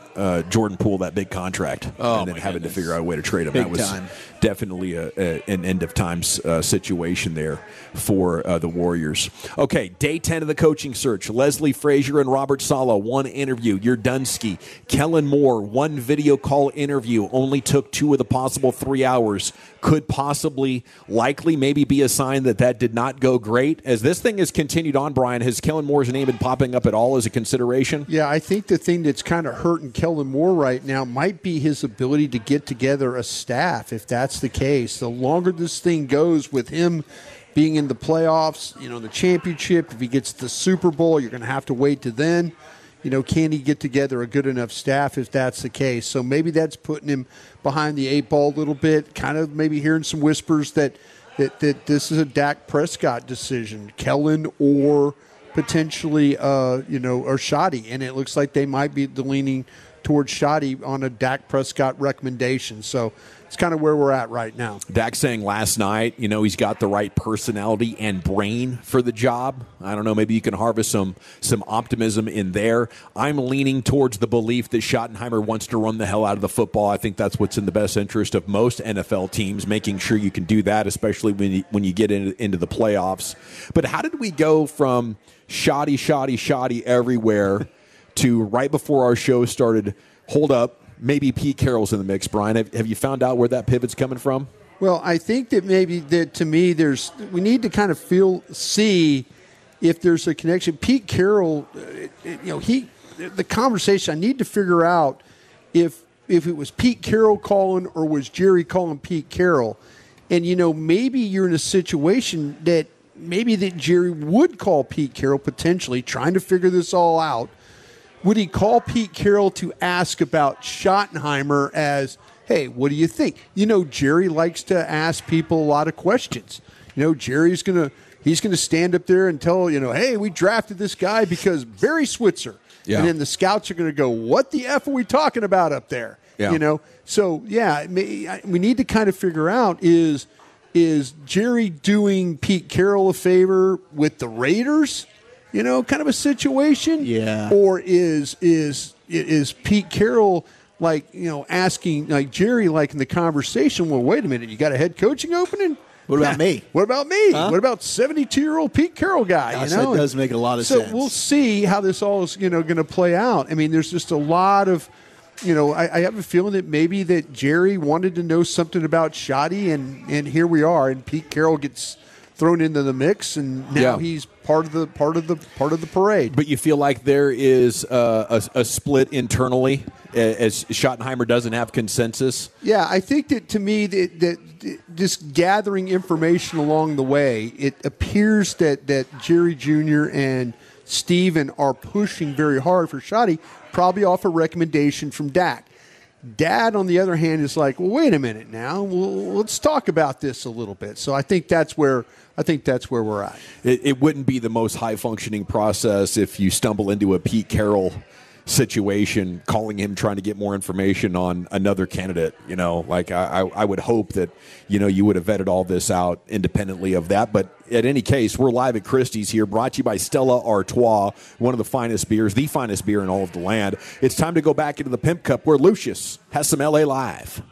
uh, Jordan Poole that big contract Oh, and then my having goodness. to figure out a way to trade him. Big that was time. definitely a, a, an end of times uh, situation there for uh, the Warriors. Okay, day ten of the coaching search. Leslie Frazier and Robert Saleh, one interview. Yurdunsky, Kellen Moore, one video call interview. Only took two of the possible three hours. Could possibly, likely, maybe be a sign that that did not go great. As this thing has continued on, Brian, has Kellen Moore's name been popping up at all as a consideration? Yeah, I think the thing that's kind of hurting Kellen Moore right now might be his ability to get together a staff, if that's the case. The longer this thing goes with him being in the playoffs, you know, the championship, if he gets the Super Bowl, you're going to have to wait to then. You know, can he get together a good enough staff if that's the case? So maybe that's putting him behind the eight ball a little bit, kind of maybe hearing some whispers that, that, that this is a Dak Prescott decision, Kellen or potentially, uh, you know, or Shoddy. And it looks like they might be leaning towards Shoddy on a Dak Prescott recommendation. So it's kind of where we're at right now. Dak saying last night, you know, he's got the right personality and brain for the job. I don't know, maybe you can harvest some some optimism in there. I'm leaning towards the belief that Schottenheimer wants to run the hell out of the football. I think that's what's in the best interest of most N F L teams, making sure you can do that, especially when you, when you get into, into the playoffs. But how did we go from shoddy, shoddy, shoddy everywhere to right before our show started, hold up, maybe Pete Carroll's in the mix, Brian? Have, have you found out where that pivot's coming from? Well, I think that maybe that to me, there's we need to kind of feel see if there's a connection. Pete Carroll, you know, he the conversation. I need to figure out if if it was Pete Carroll calling or was Jerry calling Pete Carroll, and you know, maybe you're in a situation that maybe that Jerry would call Pete Carroll potentially trying to figure this all out. Would he call Pete Carroll to ask about Schottenheimer as, hey, what do you think? You know, Jerry likes to ask people a lot of questions. You know, Jerry's going to he's going to stand up there and tell, you know, hey, we drafted this guy because Barry Switzer. Yeah. And then the scouts are going to go, what the F are we talking about up there? Yeah. You know, so, yeah, we need to kind of figure out is, is Jerry doing Pete Carroll a favor with the Raiders? You know, kind of a situation. Yeah. Or is is is Pete Carroll like, you know, asking like Jerry like in the conversation, well, wait a minute, you got a head coaching opening? What about me? What about me? Huh? What about seventy-two-year-old Pete Carroll guy? Gosh, you know, that does make a lot of so sense. we'll see how this all is, you know, going to play out. I mean, there's just a lot of, you know, I, I have a feeling that maybe that Jerry wanted to know something about Shoddy, and and here we are, and Pete Carroll gets thrown into the mix, and now Yeah. he's part of the part of the part of the parade. But you feel like there is uh, a, a split internally as Schottenheimer doesn't have consensus? Yeah, I think that to me that, that just gathering information along the way, it appears that, that Jerry Junior and Steven are pushing very hard for Shoddy, probably off a recommendation from Dak. Dad, on the other hand, is like, well, wait a minute now. Well, let's talk about this a little bit. So I think that's where I think that's where we're at. It, it wouldn't be the most high-functioning process if you stumble into a Pete Carroll situation, calling him, trying to get more information on another candidate. You know, like I, I would hope that, you know, you would have vetted all this out independently of that. But in any case, we're live at Christie's here, brought to you by Stella Artois, one of the finest beers, the finest beer in all of the land. It's time to go back into the Pimp Cup where Lucius has some L A Live.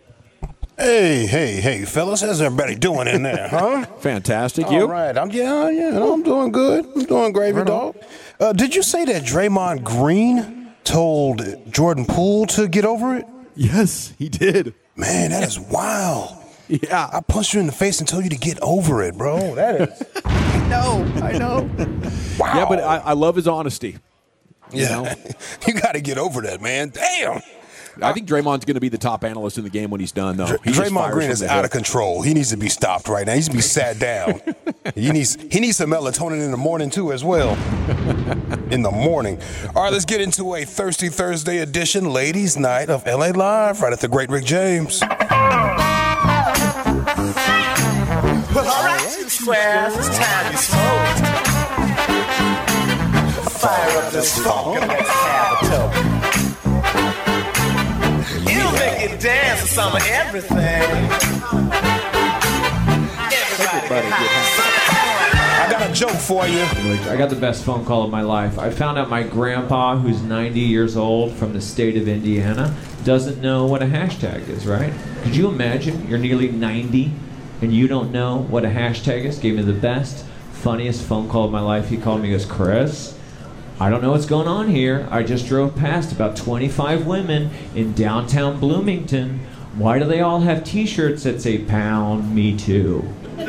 Hey, hey, hey, fellas, how's everybody doing in there, huh? Fantastic. You? All right, I'm yeah, yeah, I'm doing good. I'm doing gravy, right dog. Uh, did you say that Draymond Green told Jordan Poole to get over it? Yes, he did. Man, that is wild. Yeah. I punched you in the face and told you to get over it, bro. That is. I know, I know. Wow. Yeah, but I, I love his honesty. You Yeah, know? you got to get over that, man. Damn. I think Draymond's going to be the top analyst in the game when he's done, though. He Draymond Green is out of control. He needs to be stopped right now. He needs to be sat down. he needs he needs some melatonin in the morning, too, as well. In the morning. All right, let's get into a Thirsty Thursday edition, Ladies' Night of L A Live, right at the Great Rick James. Well, all right, you squares, it's time you smoke. Fire up this funk and let's have a toke. It'll make you dance to some of everything. Everybody, I got a joke for you. I got the best phone call of my life. I found out my grandpa, who's ninety years old from the state of Indiana, doesn't know what a hashtag is, right? Could you imagine you're nearly ninety and you don't know what a hashtag is? Gave me the best, funniest phone call of my life. He called me, he goes, Chris, I don't know what's going on here. I just drove past about twenty-five women in downtown Bloomington. Why do they all have t-shirts that say pound me too?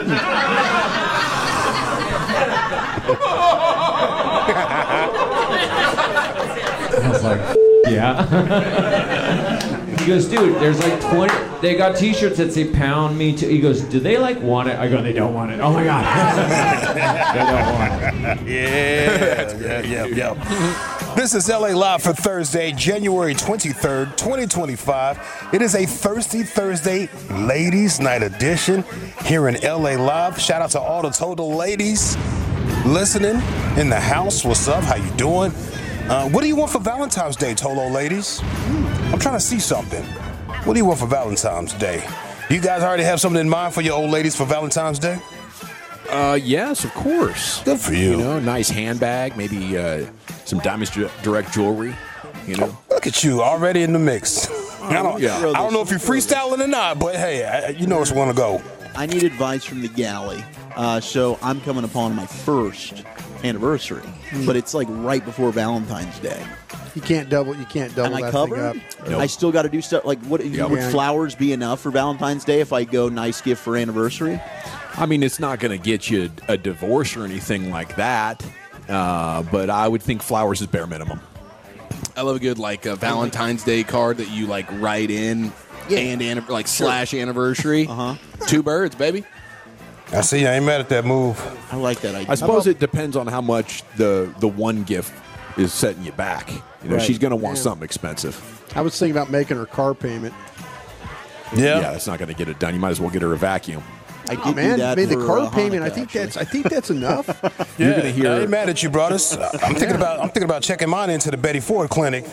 I was like, yeah. He goes, dude, there's like twenty, they got t-shirts that say pound me too. He goes, do they like want it? I go, they don't want it. Oh my God. They don't want it. Yeah, yeah, yeah, yeah. This is L A Live for Thursday, January twenty-third, twenty twenty-five. It is a Thirsty Thursday Ladies Night edition here in L A Live. Shout out to all the total ladies listening in the house. What's up? How you doing? Uh, what do you want for Valentine's Day, Tolo ladies? I'm trying to see something. What do you want for Valentine's Day? You guys already have something in mind for your old ladies for Valentine's Day? Uh, yes, of course. Good for you. You know, nice handbag, maybe uh, some Diamonds Direct jewelry. You know, look at you already in the mix. I don't, yeah. I don't know if you're freestyling or not, but hey, I, you know it's going to go. I need advice from the galley. Uh, so I'm coming upon my first anniversary, mm. but it's like right before Valentine's Day. You can't double. You can't double. Am I that covered? thing up. Nope. I still got to do stuff like what? Yep. Would Yeah. flowers be enough for Valentine's Day if I go nice gift for anniversary? I mean, it's not going to get you a divorce or anything like that, uh, but I would think flowers is bare minimum. I love a good like a Valentine's Day card that you like write in Yeah. and an- like slash anniversary. Uh-huh. Two birds, baby. I see. I ain't mad at that move. I like that idea. I suppose it depends on how much the the one gift is setting you back. You know, Right. she's going to want Yeah. something expensive. I was thinking about making her car payment. Yeah. Yeah, that's not going to get it done. You might as well get her a vacuum. I did Oh man, do that I mean the for, car uh, payment. I Hanukkah, think actually. that's. I think that's enough. Yeah, You're gonna hear- I ain't mad at you, brothers. I'm thinking about. I'm thinking about checking mine into the Betty Ford Clinic.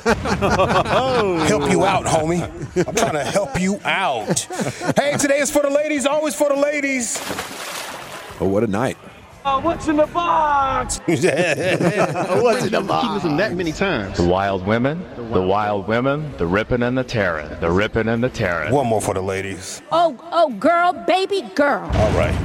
Help you out, homie. I'm trying to help you out. Hey, today is for the ladies. Always for the ladies. Oh, what a night. Oh, what's in the box? What's in the box? that many times. The wild women, the wild women, the ripping and the tearing, the ripping and the tearing. One more for the ladies. Oh, oh, girl, baby, girl. All right.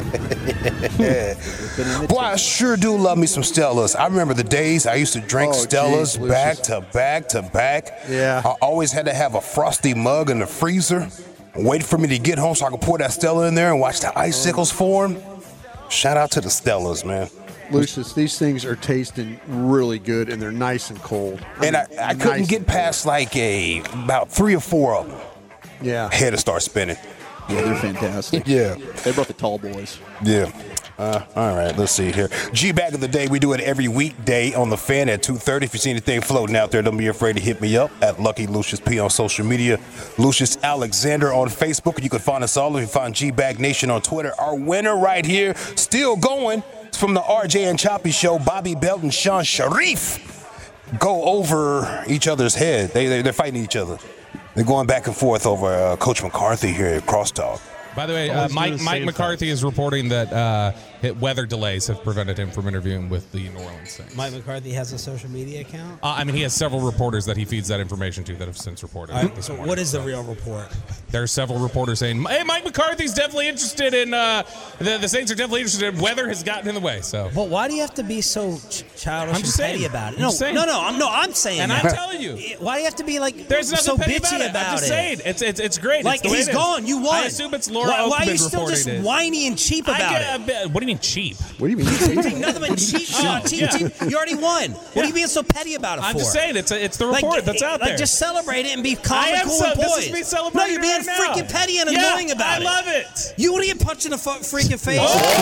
Boy, I sure do love me some Stellas. I remember the days I used to drink Oh, Stellas geez, back Lucius. to back to back. Yeah. I always had to have a frosty mug in the freezer, wait for me to get home so I could pour that Stella in there and watch the icicles form. Shout out to the Stellas, man. Lucius, these things are tasting really good and they're nice and cold. And I, mean, I couldn't nice get and past like a about three or four of them. cold. Yeah. Head to start spinning. Yeah, they're fantastic. Yeah. They brought the tall boys. Yeah. Uh, all right, let's see here. G-Bag of the Day, we do it every weekday on The Fan at two thirty. If you see anything floating out there, don't be afraid to hit me up at Lucky Lucius P on social media. Lucius Alexander on Facebook. You can find us all if you find G-Bag Nation on Twitter. Our winner right here, still going. It's from the R J and Choppy Show. Bobby Belt and Sean Sharif go over each other's head. They, they, they're fighting each other. They're going back and forth over uh, Coach McCarthy here at Crosstalk. By the way, uh, Mike Mike McCarthy is reporting that uh, hit weather delays have prevented him from interviewing with the New Orleans Saints. Mike McCarthy has a social media account? Uh, I mean, he has several reporters that he feeds that information to that have since reported All right, this so morning. what is the So real report? There are several reporters saying, hey, Mike McCarthy's definitely interested in, uh, the, the Saints are definitely interested in weather has gotten in the way. So, But why do you have to be so ch- childish I'm just and petty saying. about it? I'm No, just saying. no, no, I'm, no, I'm saying And that. I'm telling you. Why do you have to be like There's nothing so petty bitchy about it. about I'm just it? saying. It's, it's, it's great. Like, it's the way he's it is. gone. You won. I assume it's Laura Why, why are Oakman you still reporting just it. whiny and cheap I about get a it? bit, what do you mean cheap? What do you mean? Nothing but cheap. Oh, cheap, yeah. cheap. You already won. What Yeah. are you being so petty about it I'm for? just saying, it's a, it's the Like, report that's out like, there. just celebrate it and be calm I and am cool so- and this poised. is me celebrating No, you're being right now. freaking petty and Yeah, annoying about I it. love it. You want to get punched in the fu- freaking face?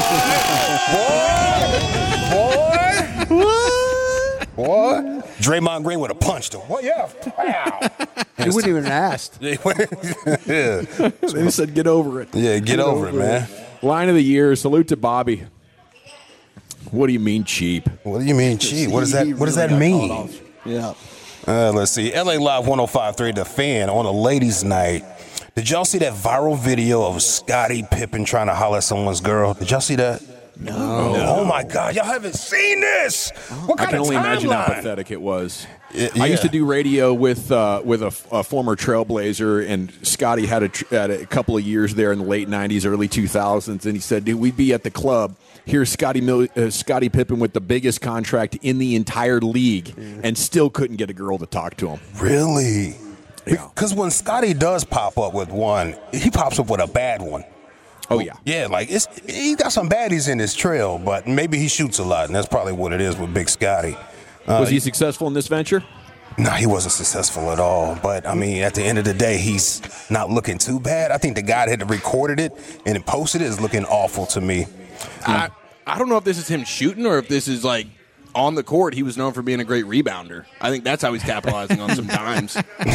Boy, boy, Draymond Green would have punched him. What? Yeah. Wow. You wouldn't even ask. yeah. They said get over it. Yeah, get over it, man. Line of the year. Salute to Bobby. What do you mean cheap? What do you mean cheap? What does that? What does that mean? Yeah. Uh, let's see. L A Live one oh five point three, The Fan on a ladies' night. Did y'all see that viral video of Scottie Pippen trying to holler at someone's girl? Did y'all see that? No. Oh my God, y'all haven't seen this? What I kind can of only imagine how timeline? pathetic it was. Yeah. I used to do radio with uh, with a, a former Trailblazer, and Scotty had a, tr- had a couple of years there in the late nineties, early two thousands, and he said, dude, we'd be at the club. Here's Scotty Mil- uh, Scotty Pippen with the biggest contract in the entire league, and still couldn't get a girl to talk to him. Really? Yeah. Because when Scotty does pop up with one, he pops up with a bad one. Oh, yeah. Yeah, like it's he got some baddies in his trail, but maybe he shoots a lot, and that's probably what it is with Big Scotty. Uh, Was he successful in this venture? No, he wasn't successful at all. But, I mean, at the end of the day, he's not looking too bad. I think the guy that recorded it and then posted it is looking awful to me. I, I don't know if this is him shooting or if this is like on the court. He was known for being a great rebounder. I think that's how he's capitalizing on some dimes.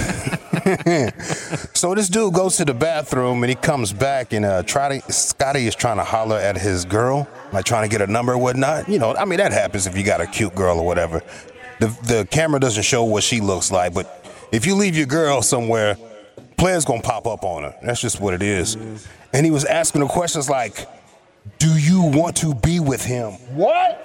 So this dude goes to the bathroom and he comes back and uh, try to, Scotty is trying to holler at his girl, like trying to get a number or whatnot. You know, I mean, that happens if you got a cute girl or whatever. The, the camera doesn't show what she looks like, but if you leave your girl somewhere, players going to pop up on her. That's just what it is. And he was asking her questions like, do you want to be with him? What?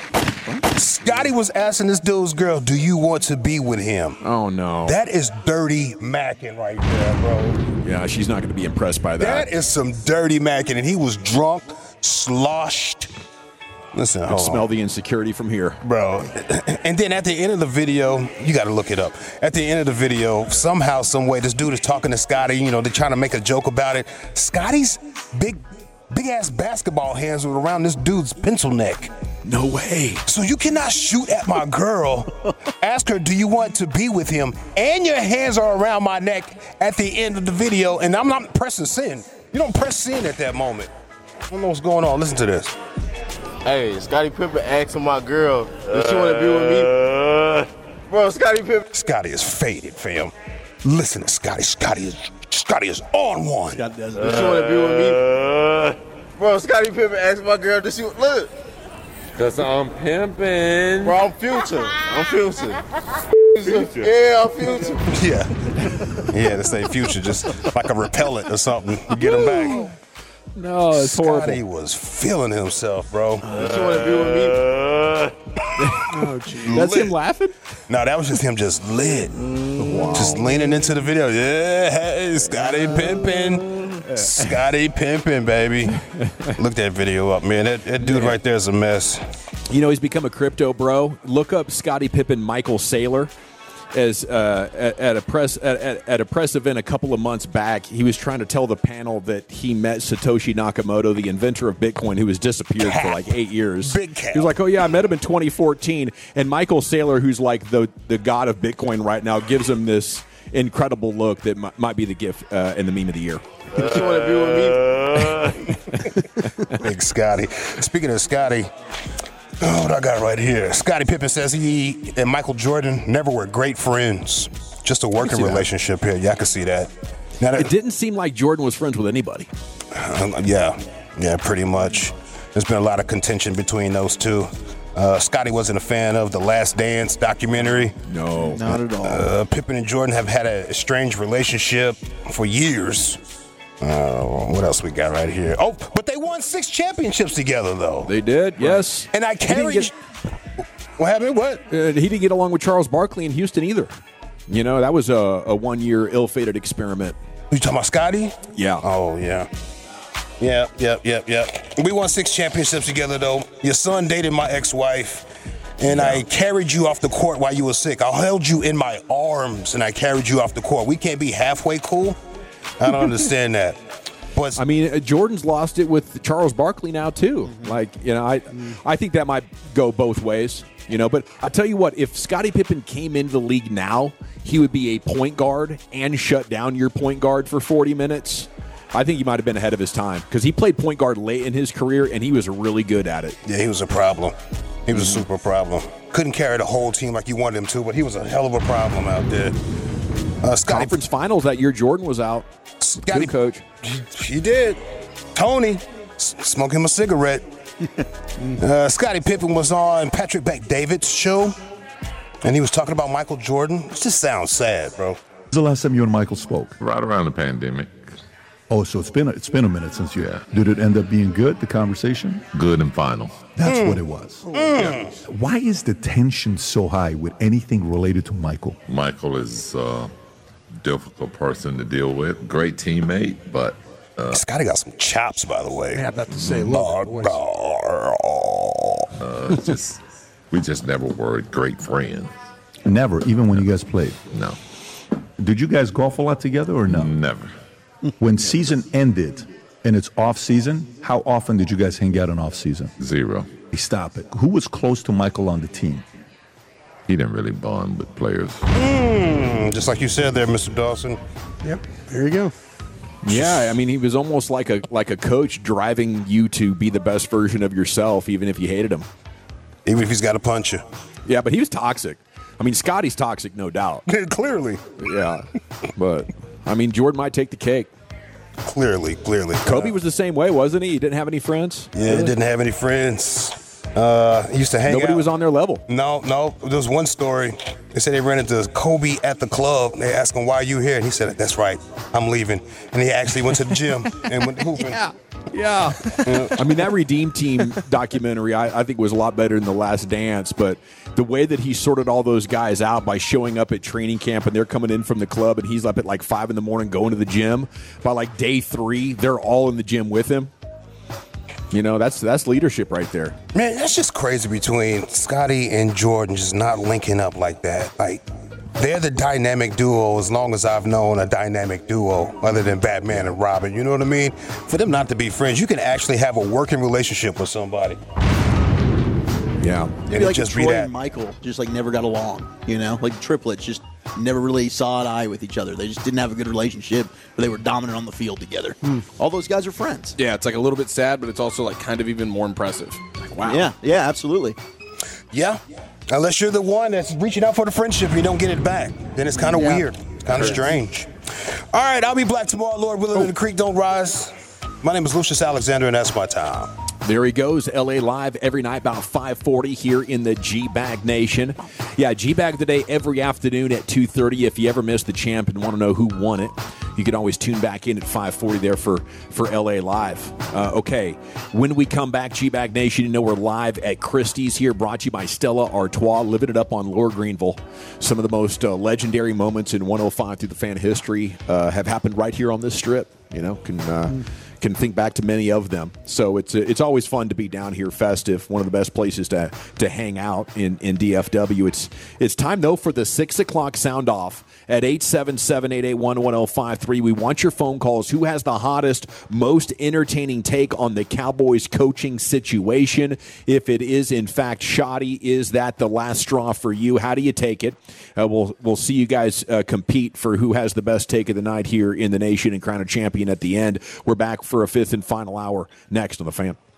Scotty was asking this dude's girl, do you want to be with him? Oh, no. That is dirty macking right there, bro. Yeah, she's not going to be impressed by that. That is some dirty macking, and he was drunk, sloshed. Listen, I hold smell on. the insecurity from here. Bro. And then at the end of the video, you got to look it up. At the end of the video, somehow, some way, this dude is talking to Scotty. You know, they're trying to make a joke about it. Scotty's big, big-ass basketball hands were around this dude's pencil neck. No way. So you cannot shoot at my girl, ask her, do you want to be with him, and your hands are around my neck at the end of the video, and I'm not pressing send. You don't press send at that moment. I don't know what's going on. Listen to this. Hey, Scotty Pippen asking my girl, does she want to be with me? Bro, Scotty Pippen. Scotty is faded, fam. Listen to Scotty. Scotty is Scotty is on one. Scotty does Does she want to be with me? Bro, Scotty Pippen asked my girl, does she look? Cause I'm pimping. Bro, I'm future. I'm future. future. Yeah, I'm future. Yeah. Yeah, they say future, just like a repellent or something. You get him back. No, it's Scotty horrible. was feeling himself, bro. Does she want to be with me? Oh, geez. That's him laughing? No, that was just him just lit. Wow. Just leaning into the video. Yeah, hey, Scotty pimping. Scotty pimping, baby. Look that video up, man. That, that dude right there is a mess. You know, he's become a crypto bro. Look up Scottie Pippen Michael Saylor. As uh, at, at a press at, at, at a press event a couple of months back, he was trying to tell the panel that he met Satoshi Nakamoto, the inventor of Bitcoin, who has disappeared Cap. for like eight years. Big cap. He was like, "Oh yeah, I met him in twenty fourteen." And Michael Saylor, who's like the the god of Bitcoin right now, gives him this incredible look that m- might be the gift uh, and the meme of the year. Does she want to be with me? Big Scotty. Speaking of Scotty. Oh, what I got right here. Scottie Pippen says he and Michael Jordan never were great friends. Just a working see that. relationship here. Yeah, I can see that. Now that It didn't seem like Jordan was friends with anybody. uh, yeah, yeah, pretty much. There's been a lot of contention between those two. Uh, Scotty wasn't a fan of The Last Dance documentary. No. Not at all. Uh, Pippen and Jordan have had a strange relationship for years. Uh, what else we got right here? Oh, but they won six championships together, though. They did, yes. And I He didn't carried. get- What happened? What? Uh, he didn't get along with Charles Barkley in Houston either. You know, that was a, a one-year ill-fated experiment. You talking about Scotty? Yeah. Oh, yeah. Yeah, yep, yep, yep. We won six championships together, though. Your son dated my ex-wife, and I carried you off the court while you were sick. I held you in my arms, and I carried you off the court. We can't be halfway cool? I don't understand that. But I mean, uh, Jordan's lost it with Charles Barkley now too. Mm-hmm. Like, you know, I, I think that might go both ways. You know, but I tell you what, if Scottie Pippen came into the league now, he would be a point guard and shut down your point guard for forty minutes. I think he might have been ahead of his time because he played point guard late in his career and he was really good at it. yeah, he was a problem. He was a super problem. Couldn't carry the whole team like you wanted him to, but he was a hell of a problem out there. Uh, Scotty, Conference finals that year, Jordan was out. Scotty, Good coach. He did. Tony, s- smoke him a cigarette. uh, Scottie Pippen was on Patrick Bet-David's show, and he was talking about Michael Jordan. It just sounds sad, bro. When's the last time you and Michael spoke? Right around the pandemic. Oh, so it's been a, it's been a minute since you. Yeah. Did it end up being good? The conversation? Good and final. That's Mm. what it was. Mm. Why is the tension so high with anything related to Michael? Michael is a difficult person to deal with. Great teammate, but uh, Scotty got some chops, by the way. Yeah, about to say, look, boys. uh, just we just never were great friends. Never, even when you guys played. No. Did you guys golf a lot together or no? Never. When season ended and it's off season, how often did you guys hang out in off season? Zero. Hey, stop it. Who was close to Michael on the team? He didn't really bond with players. Mm, just like you said there, Mister Dawson. Yep. There you go. Yeah, I mean, he was almost like a like a coach driving you to be the best version of yourself, even if you hated him. Even if he's got to punch you. Yeah, but he was toxic. I mean, Scotty's toxic, no doubt. Clearly. Yeah, but I mean, Jordan might take the cake. Clearly, clearly. Kobe was the same way, wasn't he? He didn't have any friends. Yeah, he didn't have any friends. Uh, he used to hang Nobody out. was on their level. No, no. There was one story. They said they ran into Kobe at the club. They asked him, why are you here? And he said, that's right, I'm leaving. And he actually went to the gym and went hooping. Yeah. Yeah. I mean, that Redeem Team documentary, I, I think, was a lot better than The Last Dance. But the way that he sorted all those guys out by showing up at training camp and they're coming in from the club and he's up at like five in the morning going to the gym. By like day three, they're all in the gym with him. You know, that's that's leadership right there. Man, that's just crazy between Scotty and Jordan just not linking up like that. Like, they're the dynamic duo as long as I've known a dynamic duo other than Batman and Robin. You know what I mean? For them not to be friends, you can actually have a working relationship with somebody. Yeah. And Maybe it like just be Troy that. and Michael just like never got along, you know? Like triplets just never really saw an eye with each other. They just didn't have a good relationship, but they were dominant on the field together. All those guys are friends. Yeah, it's like a little bit sad, but it's also like kind of even more impressive. Like, wow. Yeah, yeah, absolutely. Yeah. Unless you're the one that's reaching out for the friendship and you don't get it back. Then it's kind of Yeah. weird. It's kind of strange. All right, I'll be black tomorrow, Lord willing, and the creek don't rise. My name is Lucius Alexander, and that's my time. There he goes, L A Live every night about five forty here in the G-Bag Nation. Yeah, G-Bag today every afternoon at two thirty. If you ever missed the champ and want to know who won it, you can always tune back in at five forty there for, for L A Live. Uh, okay, when we come back, G-Bag Nation, you know we're live at Christie's here, brought to you by Stella Artois, living it up on Lower Greenville. Some of the most uh, legendary moments in one oh five through the fan history uh, have happened right here on this strip. You know, can... Uh, mm. can think back to many of them. So it's it's always fun to be down here festive, one of the best places to to hang out in, in D F W. It's it's time, though, for the six o'clock sound off at eight seven seven, eight eight one, one oh five three. We want your phone calls. Who has the hottest, most entertaining take on the Cowboys coaching situation? If it is, in fact, shoddy, is that the last straw for you? How do you take it? Uh, we'll, we'll see you guys uh, compete for who has the best take of the night here in the nation and crown a champion at the end. We're back for a fifth and final hour next on The Fan.